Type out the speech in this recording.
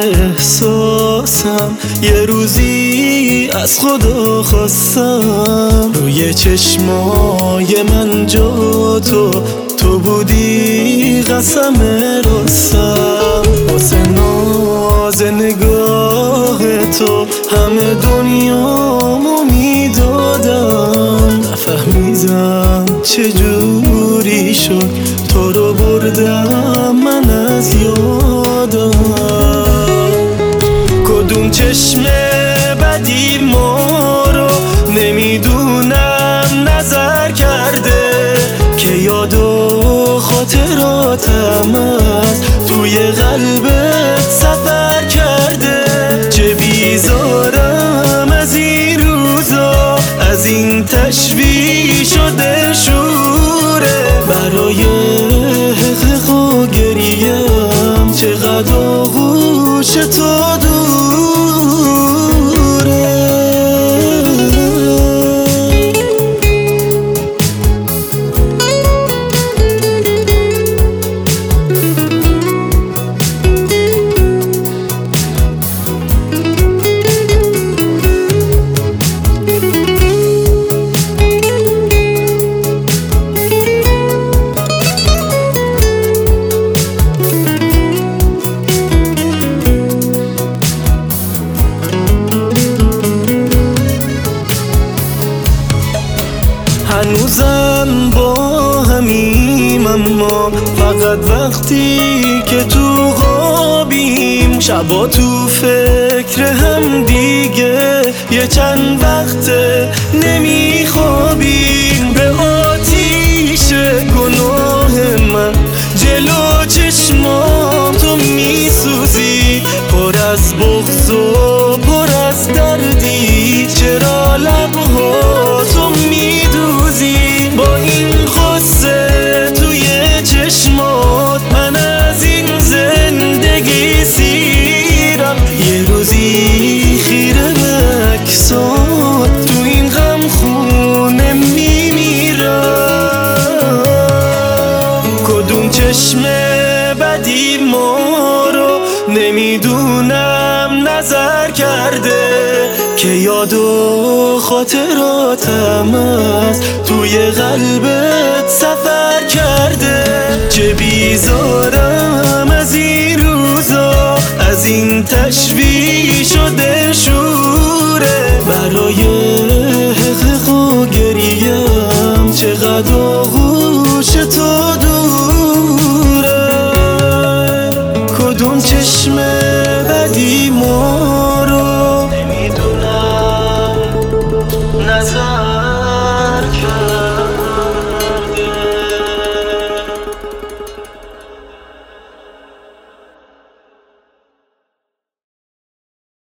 احساسم یه روزی از خدا خواستم روی چشمای من جا تو بودی قسم راستم واسه ناز نگاه تو همه دنیامو میدادم نفهمیدم چجوری شد تو رو بردم من از یادم کدوم چشم بدی ما رو نمیدونم نظر کرده که یاد و خاطراتم از توی قلبت سفر کرده چه بیزارم از این روزا از این تشویش و دلشوره برای حقیق و گریم چقدر آغوش تو هنوزم با همیم اما فقط وقتی که تو خوابیم شبا تو فکر هم دیگه یه چند وقته نمیخوابیم به آتیش گناه من جلو چشمام تو میسوزی پر از بغض و پر از دردی چرا لبهاتو میدوزی با این غصه توی چشمات من از این زندگی سیرم یه روزی خیره به عکسات تو این غم خونه میمیرم کدوم چشم بدی ما رو نمیدونم نظر کرده که یاد و خاطراتم از توی قلبت سفر کرده چه بیزارم از این روزا از این تشویش و دلشوره برای حقیق و گریم چقدر آغوش تو دوره کدوم چشم بدی ما